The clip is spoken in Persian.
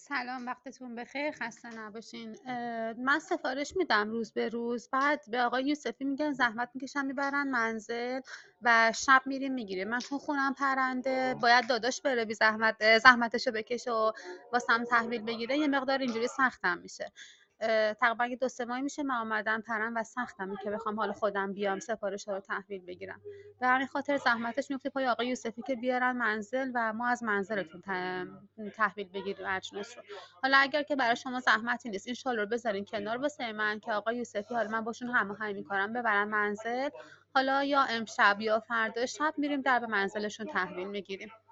سلام، وقتتون بخیر، خسته نباشین. من سفارش میدم روز به روز، بعد به آقای یوسفی میگن زحمت میکشن میبرن منزل و شب میریم میگیریم. من چون خونم پرنده باید داداش بره بی زحمتشو بکشه و واسم تحویل بگیره، یه مقدار اینجوری سختم میشه. تقریبا یه 2 3 ماهی میشه من اومدم پرند و سختمه که بخوام حالا خودم بیام سفارش رو تحویل بگیرم. به همین خاطر زحمتش میفته پای آقای یوسفی که بیارن منزل و ما از منزلتون تحویل بگیریم اجناس رو. حالا اگر که برای شما زحمتی نیست این شال رو بذارین کنار واسه من که آقای یوسفی، حالا من باشون هماهنگ میکنم ببرن منزل، حالا یا امشب یا فردا شب میریم در به منزلشون تحویل میگیریم.